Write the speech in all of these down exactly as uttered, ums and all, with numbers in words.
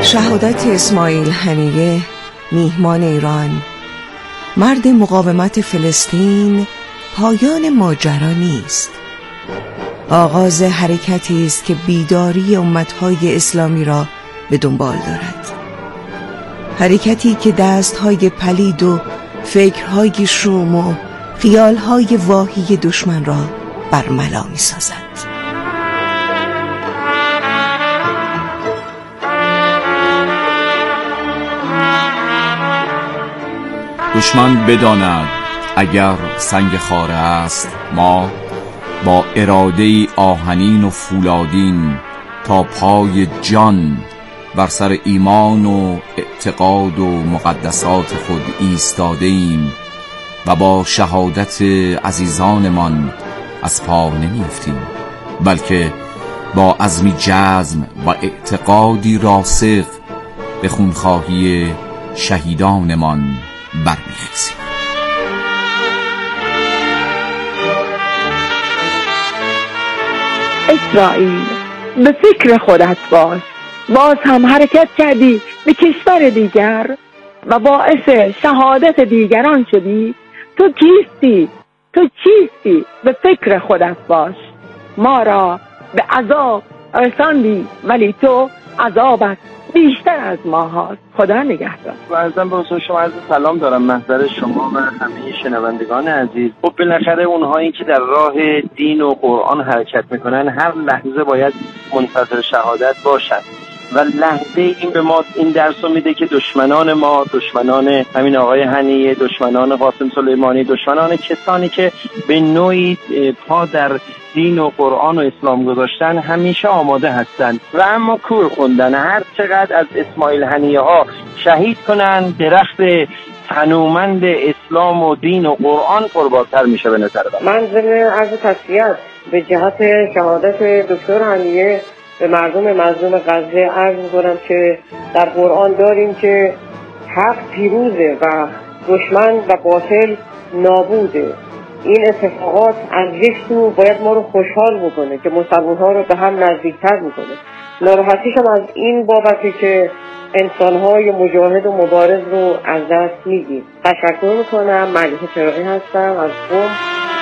شهادت اسماعیل هنیه میهمان ایران، مرد مقاومت فلسطین، پایان ماجرا نیست. آغاز حرکتی است که بیداری امتهای اسلامی را به دنبال دارد. حرکتی که دستهای پلید و فکرهای شوم و خیالهای واهی دشمن را برملا می سازد. دشمن بداند اگر سنگ خاره است، ما با اراده آهنین و فولادین تا پای جان بر سر ایمان و اعتقاد و مقدسات خود ایستاده ایم و با شهادت عزیزانمان از پا نمیافتیم، بلکه با عزمی جزم و اعتقادی راسخ به خونخواهی شهیدانمان برمیخیزیم. اسرائیل، به فکر خودت باش. باز هم حرکت کردی به کشور دیگر و باعث شهادت دیگران شدی. تو کیستی؟ تو چیستی؟ به فکر خودت باش. ما را به عذاب رساندی ولی تو عذابت بیشتر از ما هاست. خدا نگهدار. و ازم به حضور شما عرض سلام دارم، محضر شما و همه شنوندگان عزیز. خب بالاخره اونهایی که در راه دین و قرآن حرکت میکنن هر لحظه باید منتظر شهادت باشن و لحظه این به ما این درس رو میده که دشمنان ما، دشمنان همین آقای هنیه، دشمنان قاسم سلیمانی، دشمنان کسانی که به نوعی پا در دین و قرآن و اسلام گذاشتن همیشه آماده هستند و اما کور خوندن. هر چقدر از اسماعیل هنیه ها شهید کنن، درخت تنومند اسلام و دین و قرآن قربان‌تر میشه به نظر من. من ضمن عرض تسلیت به جهت شهادت دکتر هنیه به مردم مظلوم غزه عرض می‌کنم که در قرآن داریم که حق پیروزه و دشمن و باطل نابوده. این اتفاقات از یک سو باید ما رو خوشحال بکنه که مسلمان‌ها رو به هم نزدیکتر میکنه. ناراحتیشم از این بابتی که انسان‌های مجاهد و مبارز رو از دست میدیم. تشکر میکنم. ملیحه چراغی هستم از قم.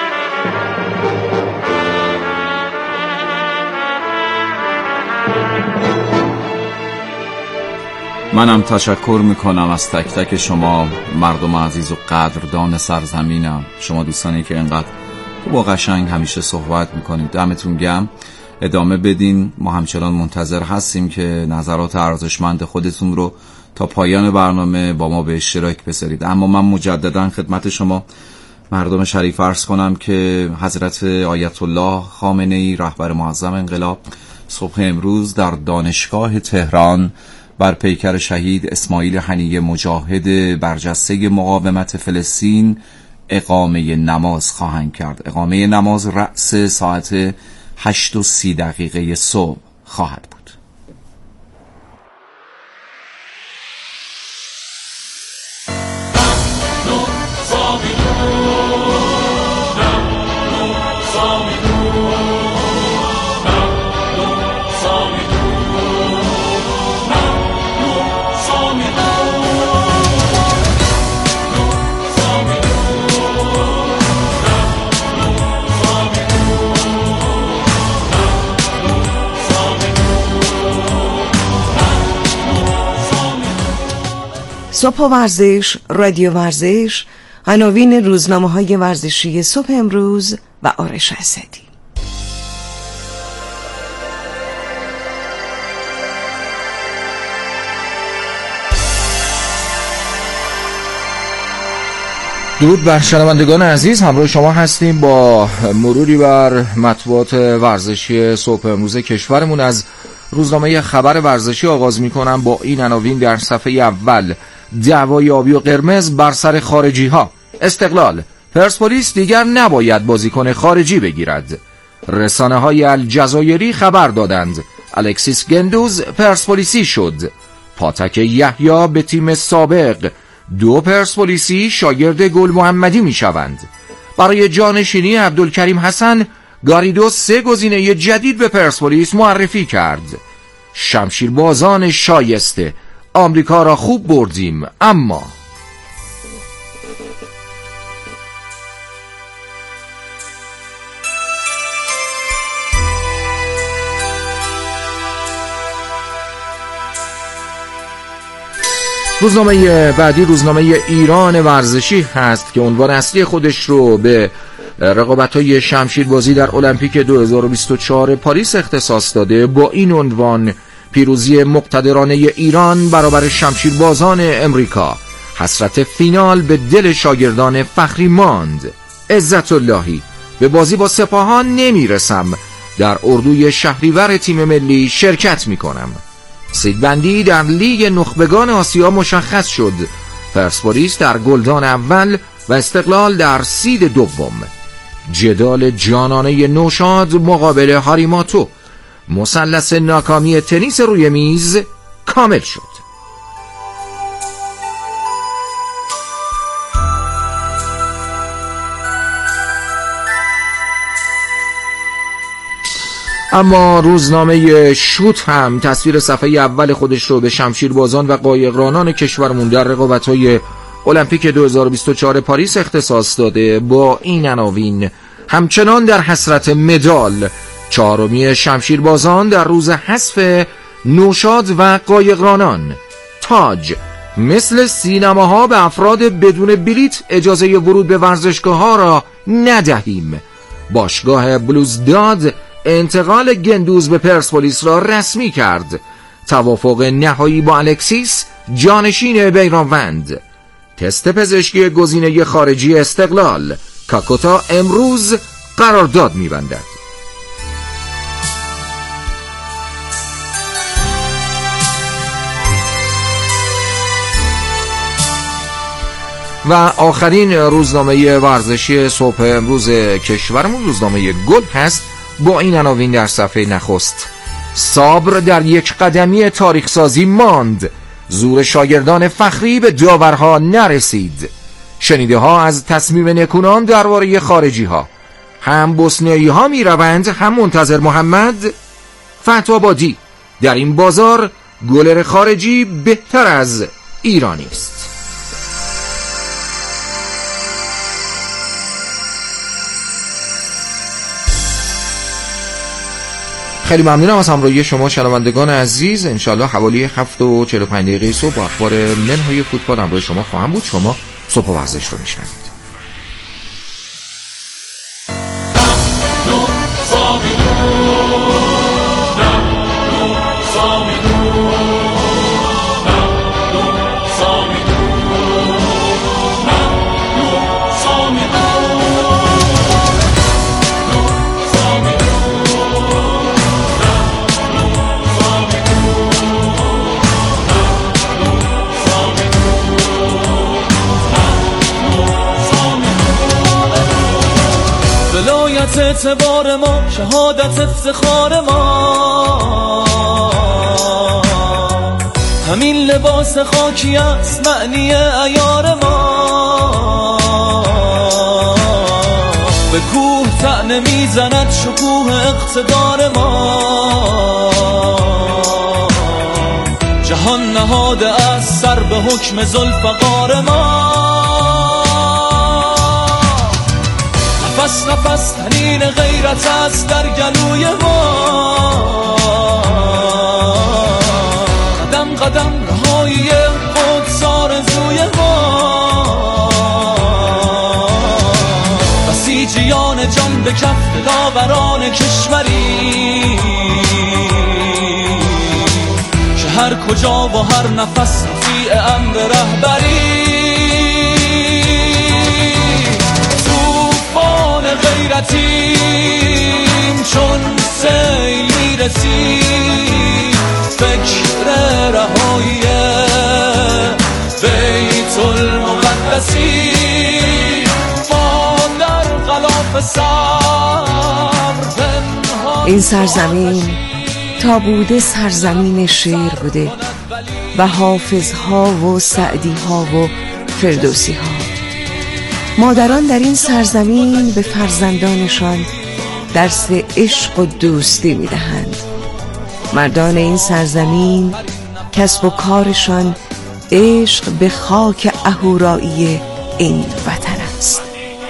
منم تشکر میکنم از تک تک شما مردم عزیز و قدردان سرزمینم. شما دوستانی که اینقدر با قشنگ همیشه صحبت میکنید، دمتون گرم. ادامه بدین، ما همچنان منتظر هستیم که نظرات ارزشمند خودتون رو تا پایان برنامه با ما به اشتراک بذارید. اما من مجددا خدمت شما مردم شریف عرض کنم که حضرت آیت الله خامنه‌ای رهبر معظم انقلاب صبح امروز در دانشگاه تهران بر پیکر شهید اسماعیل هنیه مجاهد برجسته مقاومت فلسطین اقامه نماز خواهند کرد. اقامه نماز رأس ساعت هشت و سی دقیقه صبح خواهد بود. صبح ورزش، رادیو ورزش، عناوین روزنامه‌های ورزشی صبح امروز و آرش اسدی. درود بر شنوندگان عزیز، همراه شما هستیم با مروری بر مطبوعات ورزشی صبح امروز کشورمون. از روزنامه خبر ورزشی آغاز می‌کنم با این عناوین در صفحه اول: دعوای آبی و قرمز بر سر خارجی ها. استقلال: پرسپولیس دیگر نباید بازیکن خارجی بگیرد. رسانه های الجزایری خبر دادند الکسیس گندوز پرسپولیسی شد. پاتک یحیی به تیم سابق. دو پرسپولیسی شاگرد گل محمدی می شوند. برای جانشینی عبدالکریم حسن، گاریدو سه گزینه جدید به پرسپولیس معرفی کرد. شمشیربازان شایسته، آمریکا را خوب بردیم، اما روزنامه بعدی روزنامه ایران ورزشی هست که عنوان اصلی خودش رو به رقابت‌های شمشیربازی در المپیک دو هزار و بیست و چهار پاریس اختصاص داده. با این عنوان: پیروزی مقتدرانه ایران برابر شمشیربازان امریکا، حسرت فینال به دل شاگردان فخری ماند. عزت اللهی: به بازی با سپاهان نمیرسم، در اردوی شهریور تیم ملی شرکت میکنم. سیدبندی در لیگ نخبگان آسیا مشخص شد، پرسپولیس در گلدان اول و استقلال در سید دوم. جدال جانانه نوشاد مقابل هاریماتو، مثلث ناکامی تنیس روی میز کامل شد. اما روزنامه شوت هم تصویر صفحه اول خودش رو به شمشیربازان و قایقرانان کشورمون در رقابت‌های المپیک دو هزار و بیست و چهار پاریس اختصاص داده. با این عناوین: همچنان در حسرت مدال، چهارمی شمشیربازان در روز حذف نوشاد و قایقرانان. تاج: مثل سینماها به افراد بدون بلیت اجازه ورود به ورزشگاه‌ها را ندهیم. باشگاه بلوزداد انتقال گندوز به پرسپولیس را رسمی کرد. توافق نهایی با الکسیس جانشین بیرانوند. تست پزشکی گزینه خارجی استقلال، کاکوتا امروز قرارداد می‌بندد. و آخرین روزنامه ورزشی صبح امروز کشورمون روزنامه گل هست با این عناوین در صفحه نخست: صبر در یک قدمی تاریخ سازی ماند، زور شاگردان فخری به داورها نرسید. شنیده ها از تصمیم نکونام درباره خارجی ها، هم بوسنیایی ها می روند هم منتظر محمد. فتح‌آبادی: در این بازار گلر خارجی بهتر از ایرانی است. خیلی ممنونم از همراهی شما شنوندگان عزیز. انشالله حوالی هفت و چهل و پنج دقیقه صبح با اخبار منهای فوتبال همراه شما خواهم بود. شما صبح ورزش رو میشنوید. اعتبار ما، شهادت افتخار ما، همین لباس خاکی است معنی عیار ما. به کوه طعنه میزند شکوه اقتدار ما، جهان نهاده است سر به حکم ذوالفقار ما. نفس نفس تنین غیرت است در گلوی ما، قدم قدم رهایی قدس آرزوی ما. بسیجیان جان به کف دلاوران کشوری که هر کجا و هر نفس مطیع امر رهبری. غیرتیم چون سیل میرسی، فکر رهایی بیت المقدسی. ما در غلاف صبر این سرزمین تا بوده سرزمین شعر بوده و حافظ ها و سعدی ها و فردوسی ها. مادران در این سرزمین به فرزندانشان درس عشق و دوستی میدهند مردان این سرزمین کسب و کارشان عشق به خاک اهورایی این وطن است.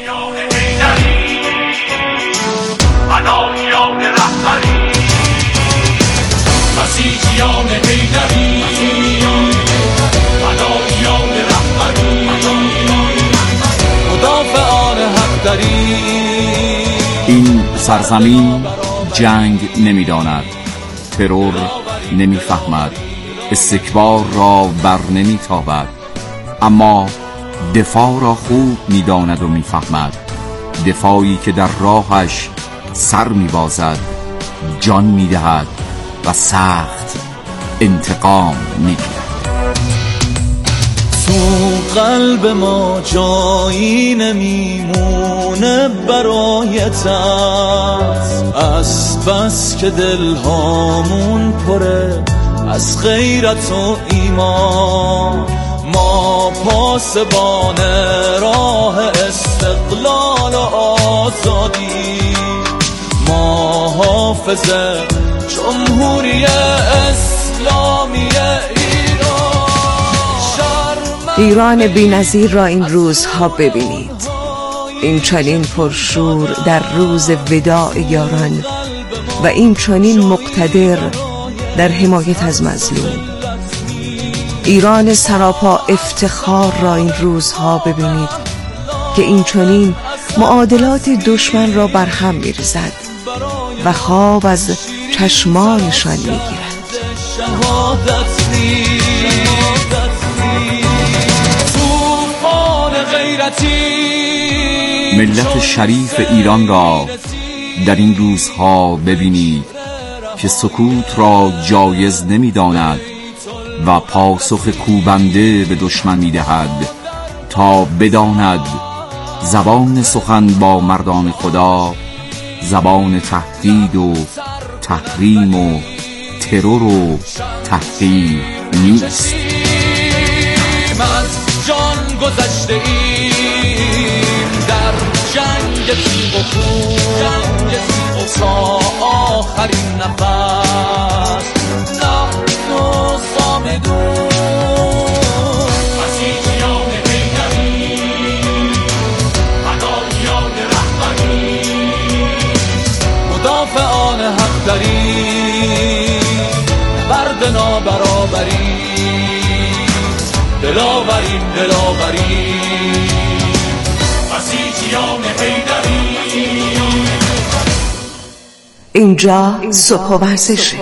این سرزمین جنگ نمی‌داند، ترور نمی‌فهمد، استکبار را بر نمی‌تابد، اما دفاع را خوب می‌داند و می‌فهمد. دفاعی که در راهش سر می‌بازد، جان می‌دهد و سخت انتقام می‌گیرد. تو قلب ما جایی نمیمونه برایت است، از بس که دل هامون پره از غیرت و ایمان. ما پاسبان راه استقلال و آزادی، ما حافظ جمهوری اسلامی ایران بی‌نظیر را این روزها ببینید، این چنین پرشور در روز وداع یاران و این چنین مقتدر در حمایت از مظلوم. ایران سراپا افتخار را این روزها ببینید که این چنین معادلات دشمن را برهم می‌ریزد و خواب از چشمانشان می‌گیرد. ملت شریف ایران را در این روزها ببینید که سکوت را جایز نمی‌داند و پاسخ کوبنده به دشمن می‌دهد تا بداند زبان سخن با مردان خدا زبان تهدید و تحریم و ترور و تحقیر نیست. جان گذشته ایم در جنگ تیغ و خون تا آخرین نفس، نحن صامدون مسیحیان حیدری فدایان رهبری مدافعان حق داریم برد نابرابری دلاوریم دلاوریم مسیحیان حیدری. اینجا صبح و ورزشه.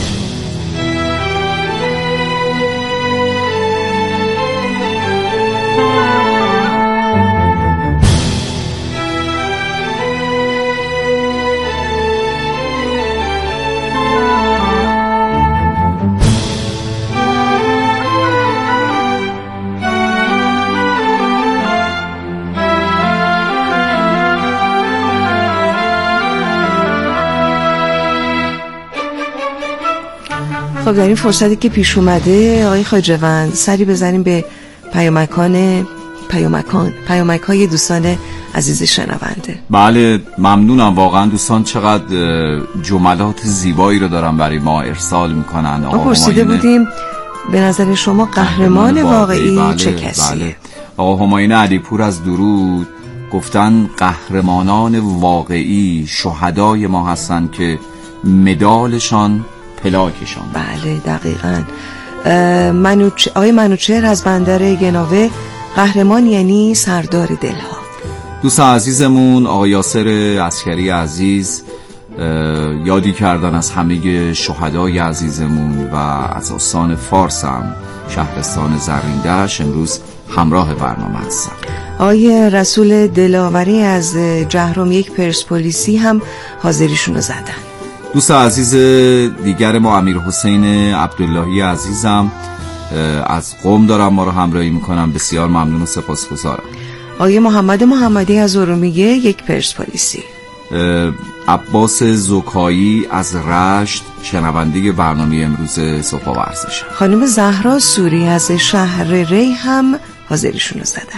خب در این فرصتی که پیش اومده آقای خواجه‌وند سری بزنیم به پیامکان پیامکان پیامک‌های دوستان عزیز شنونده. بله ممنونم واقعا. دوستان چقدر جملات زیبایی رو دارن برای ما ارسال میکنن. ما پرسیده بودیم به نظر شما قهرمان واقعی, واقعی چه کسیه؟ بله. آقا همایون علیپور از درود گفتن قهرمانان واقعی شهدای ما هستن که مدالشان پلاکشان. بله دقیقاً. منوچ... آقای منوچهر از بندر گناوه قهرمان یعنی سردار دلها. دوست عزیزمون آقای یاسر عسکری عزیز یادی کردن از همه شهدای عزیزمون و از استان فارس هم شهرستان زرین‌دشت امروز همراه برنامه هستن. آقای رسول دلاوری از جهرم یک پرسپولیسی هم حاضریشون رو زدن. دوست عزیز دیگر ما امیر حسین عبداللهی عزیزم از قم دارم ما رو همراهی میکنم. بسیار ممنون و سپاسگزارم. آقای محمد محمدی از ارومیه یک پرسپولیسی. عباس زکایی از رشت شنونده برنامه امروز صبح ورزش. خانم زهرا سوری از شهر ری هم حاضریشون رو زدن.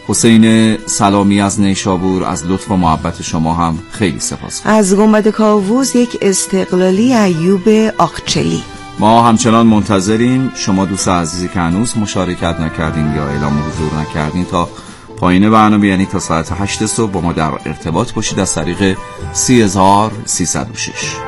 حسین سلامی از نیشابور، از لطف و محبت شما هم خیلی سپاس. از گنبد کاووس یک استقلالی ایوب آقچلی. ما همچنان منتظریم شما دوست عزیزی که هنوز مشارکت نکردین یا اعلام حضور نکردین تا پایین برنامه، یعنی تا ساعت هشت صبح با ما در ارتباط باشید از طریق سی هزار سیصد و شش.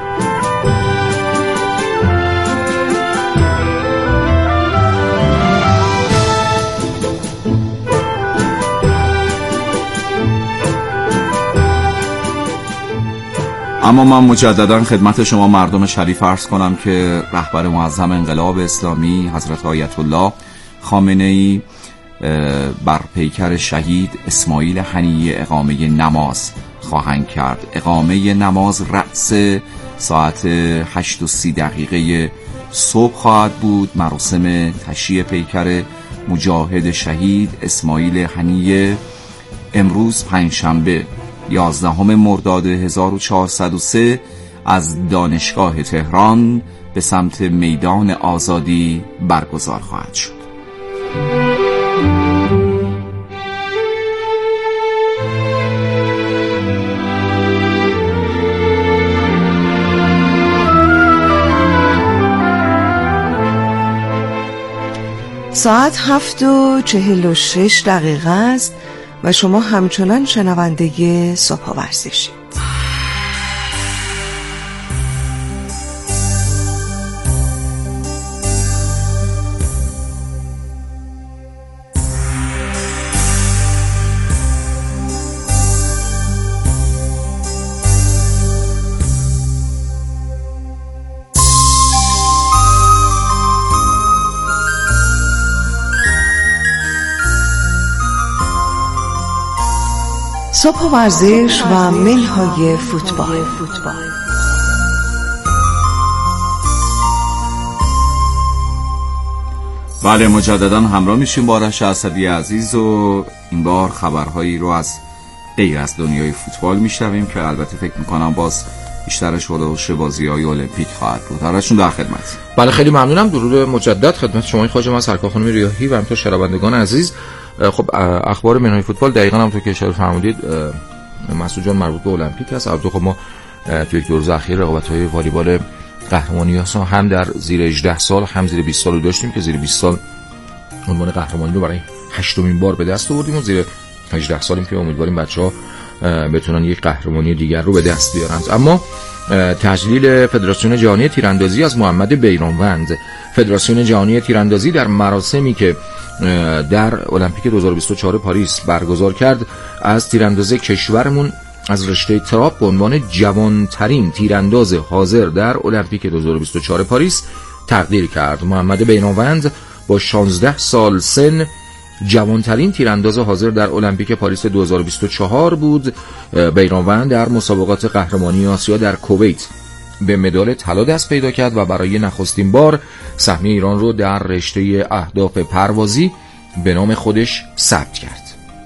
اما من مجددا خدمت شما مردم شریف عرض کنم که رهبر معظم انقلاب اسلامی حضرت آیت الله خامنه‌ای بر پیکر شهید اسماعیل حنیه اقامه نماز خواهند کرد. اقامه نماز رأس ساعت هشت و سی دقیقه صبح خواهد بود. مراسم تشییع پیکر مجاهد شهید اسماعیل حنیه امروز پنجشنبه یازدهم مرداد هزار و چهارصد و سه از دانشگاه تهران به سمت میدان آزادی برگزار خواهد شد. ساعت هفت و چهل و شش دقیقه است و شما همچنان شنونده صبح ورزشید. صبح ورزش و ملهای فوتبال. بله، مجددا همراه میشیم با آرش اسدی عزیز و این بار خبرهایی رو از غیر از دنیای فوتبال میشنویم که البته فکر میکنم باز بیشترش هولوش بازی‌های المپیک خواهد بود. آرشون در خدمت. بله خیلی ممنونم. درود مجدد خدمت شما خواجه من سرکار خانم ریاحی و همینطور شنوندگان عزیز. خب اخبار منهای فوتبال دقیقاً هم تو که اشاره فرمودید مسعود جان مربوط به المپیک است. البته خب ما توی یک دو روز اخیر رقابت‌های والیبال قهرمانی‌ها هم در زیر هجده سال هم زیر بیست سال رو داشتیم که زیر بیست سال عنوان قهرمانی رو برای هشتمین بار به دست آوردیم و زیر هجده سالیم که امیدواریم بچه‌ها بتونن یک قهرمانی دیگر رو به دست بیارن. اما تجلیل فدراسیون جهانی تیراندازی از محمد بیرانوند. فدراسیون جهانی تیراندازی در مراسمی که در المپیک دو هزار و بیست و چهار پاریس برگزار کرد از تیرانداز کشورمون از رشته تراپ به عنوان جوانترین تیرانداز حاضر در المپیک دو هزار و بیست و چهار پاریس تقدیر کرد. محمد بیرانوند با شانزده سال سن جوانترین تیرانداز حاضر در المپیک پاریس دو هزار و بیست و چهار بود. بیرانوند در مسابقات قهرمانی آسیا در کویت به مدال طلا دست پیدا کرد و برای نخستین بار سهمیه ایران رو در رشته اهداف پروازی به نام خودش ثبت کرد.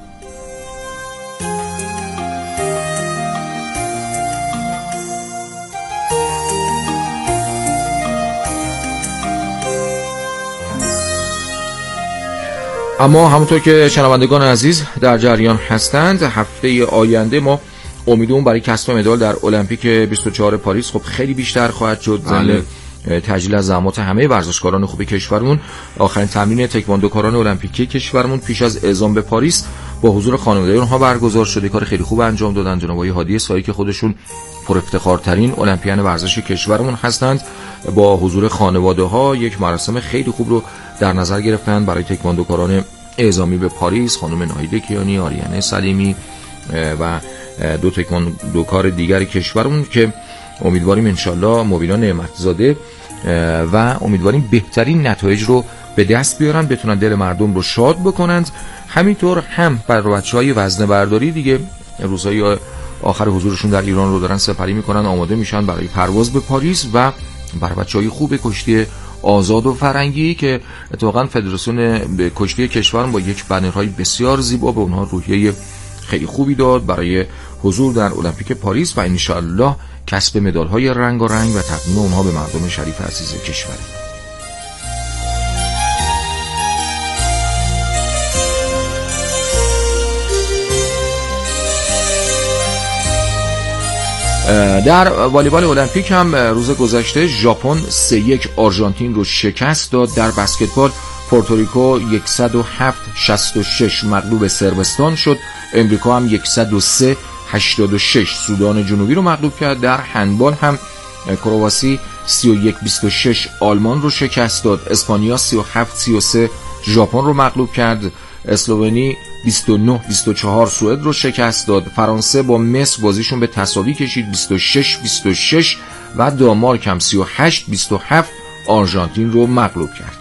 اما همونطور که شنوندگان عزیز در جریان هستند، هفته آینده ما امیدوارم برای کسب مدال در المپیک بیست و چهار پاریس خب خیلی بیشتر خواهد شد. ضمن تجلیل از زحمات همه ورزشکاران خوب کشورمون، آخرین تمرین تکواندوکاران المپیکی کشورمون پیش از اعزام به پاریس با حضور خانواده اونها برگزار شده. کار خیلی خوب انجام دادن. جناب آقای هادی سایی که خودشون پر افتخارترین المپیان ورزش کشورمون هستند، با حضور خانواده ها یک مراسم خیلی خوب رو در نظر گرفتن برای تکواندوکاران اعزامی به پاریس، خانم ناهیده کیانی، آریانه سلیمی و دو تکواندوکار دیگر کشورمون که امیدواریم انشالله مبینا نعمتزاده و امیدواریم بهترین نتایج رو به دست بیارن، بتونن دل مردم رو شاد بکنند. همینطور هم برای بچهای وزنه برداری دیگه روزهای آخر حضورشون در ایران رو دارن سپری میکنن، آماده میشن برای پرواز به پاریس و برای بچهای خوب کشتی آزاد و فرنگی که اتفاقا فدراسیون کشتی کشورم با یک بنرهای بسیار زیبا به اونها روحیه خیلی خوبی داد برای حضور در المپیک پاریس و انشالله کسب مدال‌های رنگارنگ و تقدیم اونها به مردم شریف عزیز کشور. در والیبال المپیک هم روز گذشته ژاپن سه یک آرژانتین رو شکست داد. در بسکتبال پورتوریکو صد و هفت شصت و شش مغلوب صربستان شد. امریکا هم صد و سه هشتاد و شش سودان جنوبی رو مغلوب کرد. در هندبال هم کرواسی سی و یک بیست و شش آلمان رو شکست داد. اسپانیا سی و هفت سی و سه ژاپن رو مغلوب کرد. اسلوونی بیست و نه بیست و چهار سوئد رو شکست داد. فرانسه با مصر بازیشون به تساوی کشید بیست و شش بیست و شش و دانمارک هم سی و هشت بیست و هفت آرژانتین رو مغلوب کرد.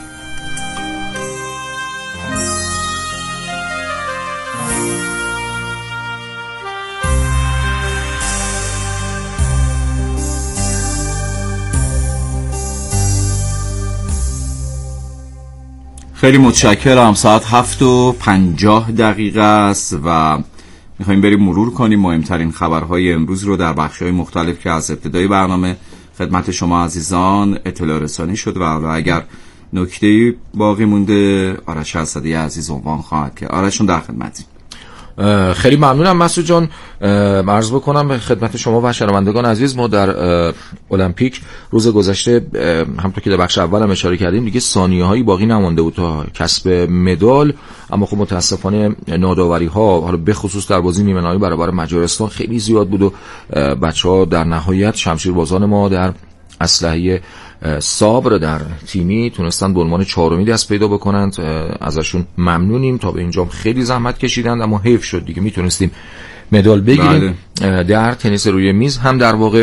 خیلی متشکرم. ساعت هفت و پنجاه دقیقه است و میخواییم بریم مرور کنیم مهمترین خبرهای امروز رو در بخش‌های مختلف که از ابتدای برنامه خدمت شما عزیزان اطلاع رسانی شد و حالا اگر نکته‌ای باقی مونده آرش اسدی عزیز عنوان خواهد که آرشون در خدمتیم. خیلی ممنونم مسعود جان. عرض بکنم به خدمت شما و شنوندگان عزیز، ما در المپیک روز گذشته همونطور که در بخش اول هم اشاره کردیم دیگه ثانیه‌هایی باقی نمونده بود تا کسب مدال، اما خب متاسفانه ناداوری‌ها حالا به خصوص در بازی نیمه نهایی برابر مجارستان خیلی زیاد بود و بچه‌ها در نهایت شمشیربازان ما در اسلحه صابر در تیمی تونستن به عنوان چهارمی دست پیدا بکنند. ازشون ممنونیم. تا به اینجا خیلی زحمت کشیدند اما حیف شد دیگه، میتونستیم مدال بگیریم. بله. در تنیس روی میز هم در واقع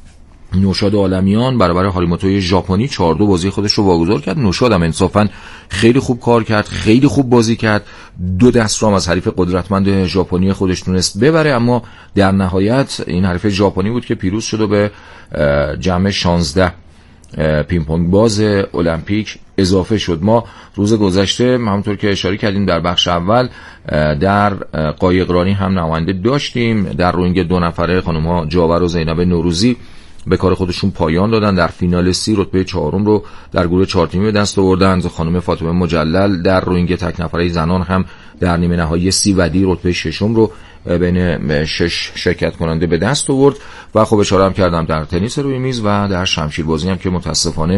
نوشاد عالمیان برابر هاریموتوی ژاپنی چهار دو بازی خودش رو واگذار کرد. نوشاد هم انصافا خیلی خوب کار کرد، خیلی خوب بازی کرد، دو دست رو از حریف قدرتمند ژاپنی خودش تونست ببره، اما در نهایت این حریف ژاپنی بود که پیروز شد و به جمع شانزده پینگ پونگ باز المپیک اضافه شد. ما روز گذشته همونطور که اشاره کردیم در بخش اول در قایقرانی هم نماینده داشتیم. در روینگ دو نفره خانم‌ها جاور و زینب نوروزی به کار خودشون پایان دادن. در فینال سی رتبه چهارم رو در گروه چهار تیمی به دست آوردند. خانم فاطمه مجلل در روینگ تک نفره زنان هم در نیمه نهایی سی ودی رتبه ششم رو بین شش شرکت کننده به دست آورد. و خب اشاره هم کردم در تنیس روی میز و در شمشیربازی هم که متاسفانه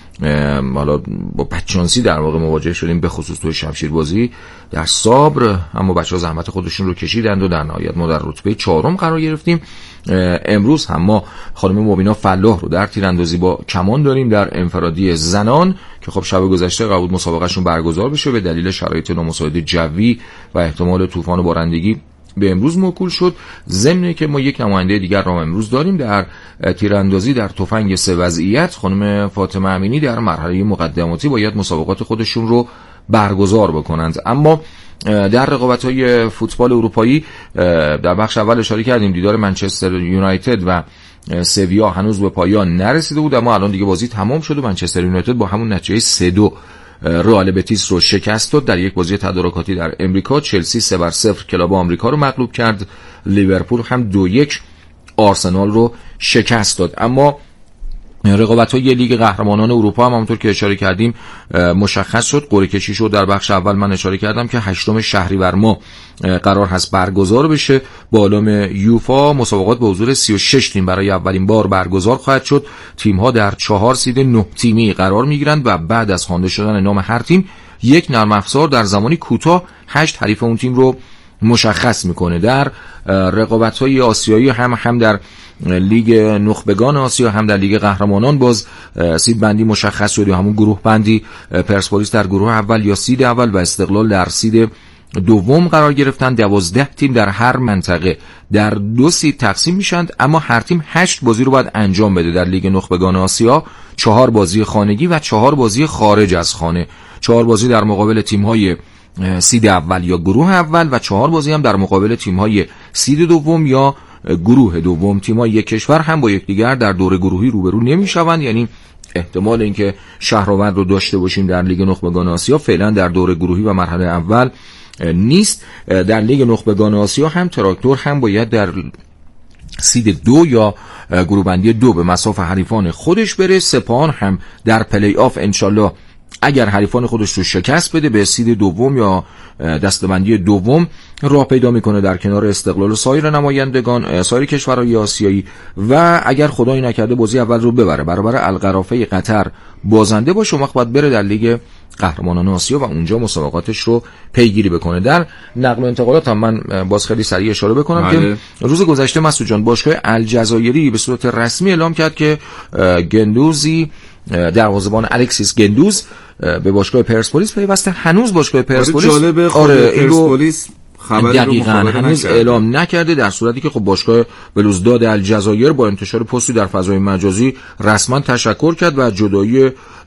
حالا با بدشانسی در واقع مواجه شدیم، به خصوص توی شمشیربازی در صابر، اما بچه‌ها زحمت خودشون رو کشیدند و در نهایت ما در رتبه چهارم قرار گرفتیم. امروز هم ما خانم مبینا فلاح رو در تیراندازی با کمان داریم در انفرادی زنان که خب شب گذشته قرار بود مسابقهشون برگزار بشه، به دلیل شرایط نامساعد جوی و احتمال طوفان و بارندگی به امروز موکول شد. ضمن که ما یک نماینده دیگر را امروز داریم در تیراندازی در تفنگ سه وضعیت. خانم فاطمه امینی در مرحله مقدماتی باید مسابقات خودشون رو برگزار بکنند. اما در رقابت‌های فوتبال اروپایی در بخش اول اشاره کردیم دیدار منچستر یونایتد و سویا هنوز به پایان نرسیده بود، اما الان دیگه بازی تمام شد و منچستر یونایتد با همون نتیجه سه دو رئال بتیس رو شکست داد. در یک بازی تدارکاتی در امریکا چلسی سه بر صفر کلاب آمریکا رو مغلوب کرد. لیورپول هم دو یک آرسنال رو شکست داد. اما رقابت‌های لیگ قهرمانان اروپا هم همونطور که اشاره کردیم مشخص شد، قرعه کشی شد. در بخش اول من اشاره کردم که هشتم شهریور ماه قرار هست برگزار بشه. با علم یوفا مسابقات به حضور سی و شش تیم برای اولین بار برگزار خواهد شد. تیم‌ها در چهار سید نه تیمی قرار می‌گیرند و بعد از خوانده شدن نام هر تیم یک نرم افزار در زمانی کوتاه هشت حریف اون تیم رو مشخص میکنه. در رقابت‌های آسیایی هم هم در لیگ نخبگان آسیا هم در لیگ قهرمانان باز سید بندی مشخص شد، همون گروه بندی پرسپولیس در گروه اول یا سید اول و استقلال در سید دوم قرار گرفتن. دوازده تیم در هر منطقه در دو سید تقسیم میشند، اما هر تیم هشت بازی رو باید انجام بده. در لیگ نخبگان آسیا چهار بازی خانگی و چهار بازی خارج از خانه، چهار بازی در مقابل تیم‌های سید اول یا گروه اول و چهار بازی هم در مقابل تیم‌های سید دوم یا گروه دوم. تیم‌های یک کشور هم با یکدیگر در دور گروهی روبرو نمی‌شوند، یعنی احتمال اینکه شهرآورد رو داشته باشیم در لیگ نخبگان آسیا فعلا در دور گروهی و مرحله اول نیست. در لیگ نخبگان آسیا هم تراکتور هم باید در سید دو یا گروه بندی دو به مصاف حریفان خودش بره. سپاهان هم در پلی آف انشالله اگر حریفان خودش رو شکست بده به سید دوم یا دستبندی دوم راه پیدا میکنه در کنار استقلال سایر نمایندگان سایر کشورهای آسیایی و اگر خدایی نکرده بازی اول رو ببره برابر القرافه قطر بازنده باشه، وقت باید بره در لیگ قهرمانان آسیا و اونجا مسابقاتش رو پیگیری بکنه. در نقل و انتقالات هم من باز خیلی سریع اشاره بکنم بله. که روز گذشته مسعود جان باشگاه الجزایری به صورت رسمی اعلام کرد که گندوزی دروازه‌بان الکسیس گندوز به باشگاه پرسپولیس پیوسته. هنوز باشگاه پرسپولیس جالبه آره پرسپولیس خبری دقیقاً هنوز اعلام نکرده، در صورتی که خب باشگاه بلوزداد الجزایر با انتشار پستی در فضای مجازی رسما تشکر کرد و جدایی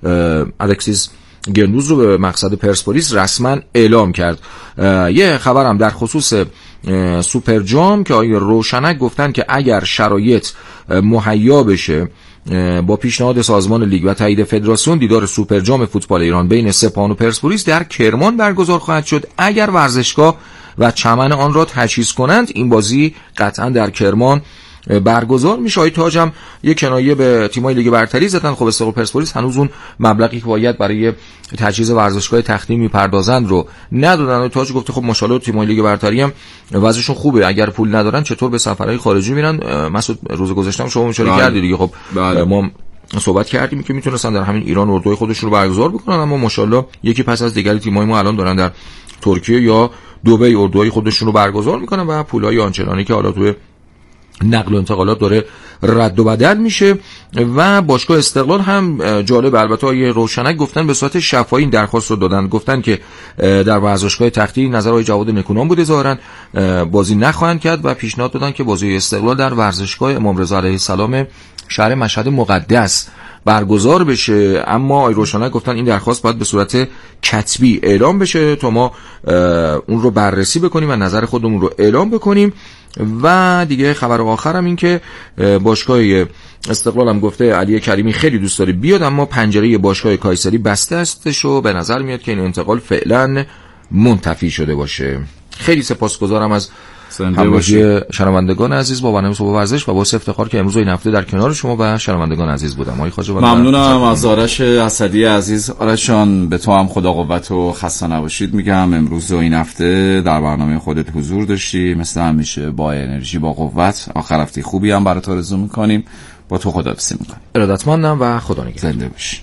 الکسیس گندوز رو به مقصد پرسپولیس رسما اعلام کرد. یه خبرم در خصوص سوپر جام که آقای روشنک گفتن که اگر شرایط مهیا بشه با پیشنهاد سازمان لیگ و تایید فدراسیون دیدار سوپر جام فوتبال ایران بین سپاهان و پرسپولیس در کرمان برگزار خواهد شد. اگر ورزشگاه و چمن آن را تجهیز کنند این بازی قطعا در کرمان برگزار میشه. آقای تاج هم یک کنایه به تیم‌های لیگ برتری زدن. خب استقلال پرسپولیس هنوز اون مبلغی که باید برای تجهیز ورزشگاه تختی میپردازند رو ندادن. آقای تاج گفته خب ماشاءالله تیم‌های لیگ برتری هم وضعشون خوبه، اگر پول ندارن چطور به سفرهای خارجی میرن. مسعود روز گذشته هم شما اشاره کردید دیگه. خب بله. ما صحبت کردیم که میتونستن در همین ایران اردوی خودشون رو برگزار بکنن، اما ماشاءالله یکی پس از دیگری تیم‌های ما الان دارن در ترکیه یا دبی اردوهای خودشون رو برگزار میکنن و پولای آنچنانی که حالا توی نقل و انتقالات داره رد و بدل میشه. و باشگاه استقلال هم جالب، البته آیه روشنک گفتن به صورت شفاهی این درخواست رو دادن، گفتن که در ورزشگاه تختی نظر آقای جواد نکونام بوده ظاهرا بازی نخواهند کرد و پیشنهاد دادن که بازی استقلال در ورزشگاه امام رضا علیه السلام شهر مشهد مقدس برگزار بشه. اما آقای روشنک گفتن این درخواست باید به صورت کتبی اعلام بشه تا ما اون رو بررسی بکنیم و نظر خودمون رو اعلام بکنیم. و دیگه خبر آخرم این که باشگاه استقلال هم گفته علی کریمی خیلی دوست داره بیاد، اما پنجره باشگاه کایسری بسته استش و به نظر میاد که این انتقال فعلا منتفی شده باشه. خیلی سپاسگزارم از همراهی شنوندگان عزیز با برنامه صبح ورزش و با افتخار که امروز این هفته در کنار شما و شنوندگان عزیز بودم. آقای خواجه ممنونم از آرش اسدی عزیز. آرشان به تو هم خدا قوت و خسته نباشید میگم. امروز و این هفته در برنامه خودت حضور داشتی، مثل همیشه با انرژی با قوت. آخر هفته خوبی هم برات آرزو میکنیم. با تو خداحافظی میکنیم. ارادتمندم و خدا نگهدار. زنده باشی.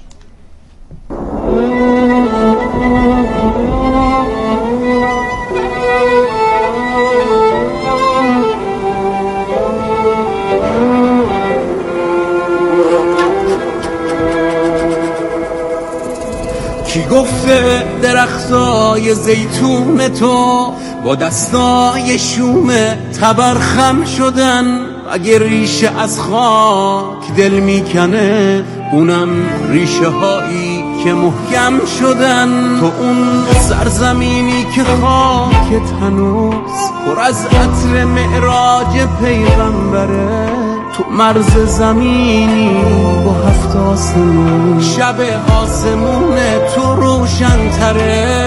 کی گفته درختای زیتون تو با دستای شوم تبرخم شدن؟ اگه ریشه از خاک دل میکنه اونم ریشه هایی که محکم شدن. تو اون سرزمینی که خاکت هنوز پر از عطر معراج پیغمبره، تو مرز زمینی با هفت آسمون شب آسمون تو روشن تره.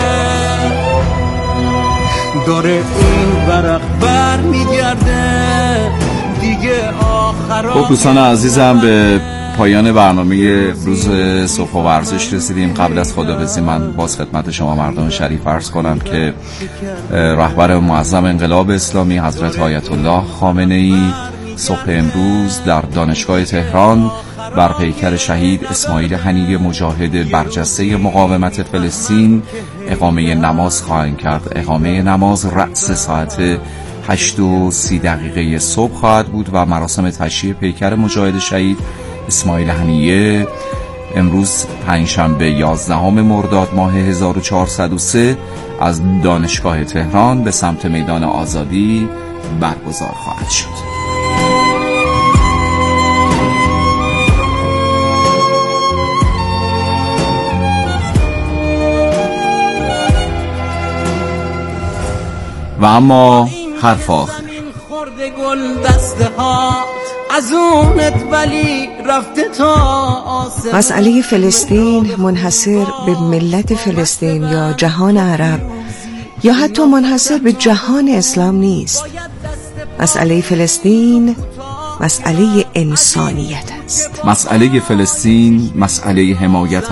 داره این ورق بر میگرده دیگه آخر. خب دوستان عزیزم به پایان برنامه روز صبح و ورزش رسیدیم. قبل از خداحافظی من باز خدمت شما مردم شریف عرض کنم که رهبر معظم انقلاب اسلامی حضرت آیت الله خامنه ای صبح امروز در دانشگاه تهران بر پیکر شهید اسماعیل هنیه مجاهد برجسته مقاومت فلسطین اقامه نماز خواهند کرد. اقامه نماز رأس ساعت هشت و سی دقیقه صبح خواهد بود و مراسم تشییع پیکر مجاهد شهید اسماعیل هنیه امروز پنجشنبه یازدهم مرداد ماه هزار و چهارصد و سه از دانشگاه تهران به سمت میدان آزادی برگزار خواهد شد. و اما حرف آخر. مسئله فلسطین منحصر به ملت فلسطین یا جهان عرب یا حتی منحصر به جهان اسلام نیست. مسئله فلسطین مسئله انسانیت است. مسئله فلسطین مسئله حمایت